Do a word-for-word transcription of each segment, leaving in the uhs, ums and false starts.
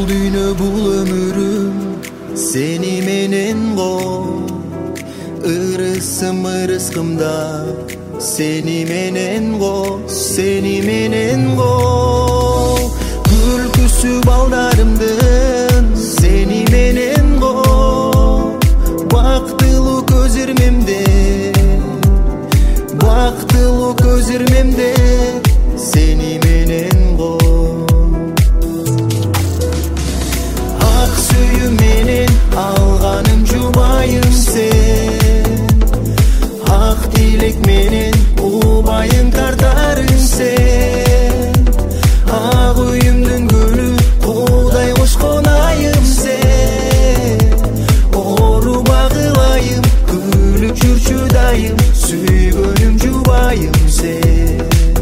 дүйнө бул өмүрүм сени менен го, ырысым ырыскымда сени менен го, сени менен го. Күлкүсү балдарымдын сени менен го, бактылуу көз ирмемде, бактылуу көз ирмемде сени менен го. Ак сүйүү менен алганым жубайым сен, ак тилек менен убайың тартарың сен. Ак үйүмдүн гүлү куудай кошкон айым сен, оору багылайым күлүп жүрчү дайым, сүйгөнүм жубайым сен.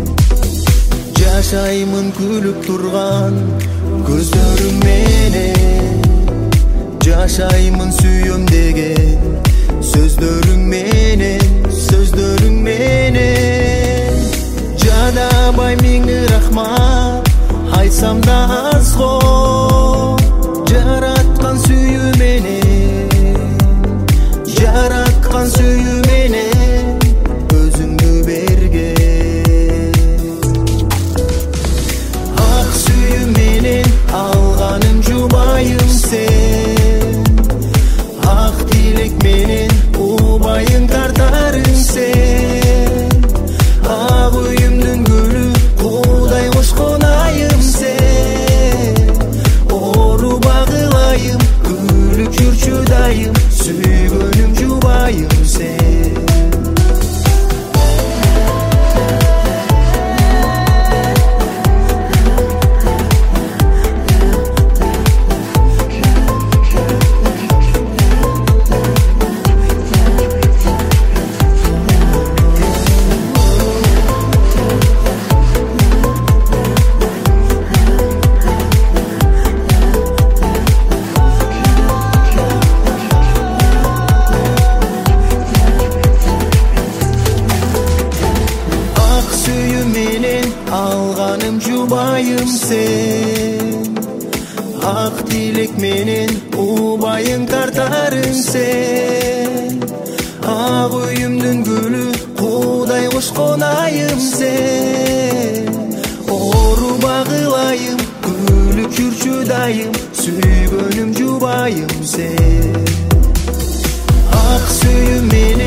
Жашаймын күлүп турган көздөрүң менен, жашаймын сүйөм деген сөздөрүң менен, сөздөрүң менен. Жадабай миңи рахмат айтсам да аз го, жараткан сүйүү менен, жараткан сүйүү менен өзүңдү берген. Ак сүйүү менен алганым жубайым сен, ак тилек менен убайың тартарың сен. Ак үйүмдүн гүлү куудай кошкон айым сен, оору багылайым күлүп жүрчү дайым, сүйгөнүм жубайым сен. Алганым жубайым сен, ак тилек менен убайың тартарың сен. Ак үйүмдүн гүлү куудай кошкон айым сен, оору багылайым күлүп жүрчү дайым, сүйгөнүм жубайым сен. Ак сүйүү менен